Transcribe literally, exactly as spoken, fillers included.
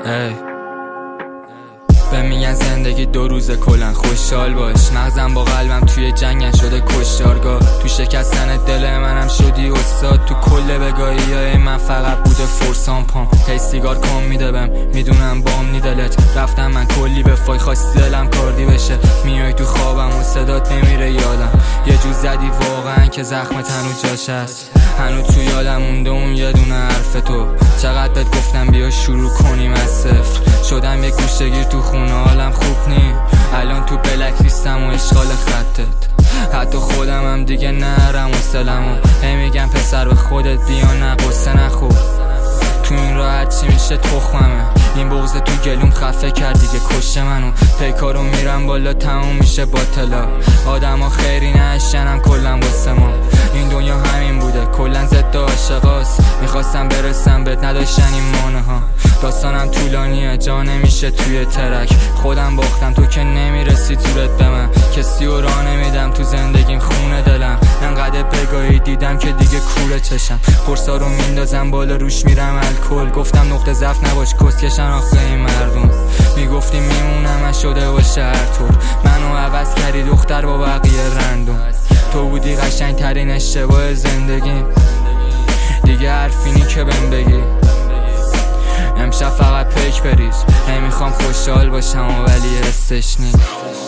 ای به میگن زندگی دو روزه کلن خوشحال باش. مغزم با قلبم توی جنگن شده کشتارگاه. تو شکستن دل منم شدی استاد. تو کل بگاهی های من فقط بوده فرسان پام. هی سیگار کم میده بهم میدونم بام نی دلت. رفتم من کلی به فای خواستی دلم کاردی بشه. میای تو خوابم و صدات نمیره یادم. یه جو زدی واقعا که زخم تنو جاش هست. هنو تو یادم مونده اون یه دونه حرف تو. چقدر بهت گفتم بیا شروع کنیم از صفر. شدم یک گوشه‌گیر تو خونه حالم خوب نی. الان تو بلک لیستم و اشغال خطت. حتی خودم هم دیگه نرم و سلمو. هی میگم پسر به خودت بیا نه قصه نخور. تو این راحت چی میشه تخممه. این بغض تو گلوم خفه کرد دیگه کشته منو. پیکارو میرم بالا تموم میشه باطلا. آدم ها خیری نشنم کلن واسه ما. این دنیا همین بوده کلن ضد عاشقاست. میخواستم برسم بهت نداشتن این مانه ها. داستانم طولانیه جا نمیشه توی ترک. خودم باختم تو که نمیرسی زورت به من. کسی رو راه نمیدم تو زندگیم خونه دلم. انقدر بگاهی دیدم که دیگه کوره چشم. قرصا رو میندازم بالا روش میرم الکل. گفتم نقطه ضعف نباش کسکشن آخه این مردم. میگفتی میمونم من شده باشه هر طور. منو عوض کردی دختر با بقیه رندوم. تو بودی قشنگ ترین اشتباه زندگیم. دیگه حرفینی که بهم بگی. امشب فقط پیک بریز. نمیخوام خوشحال باشم ولی حسش نی.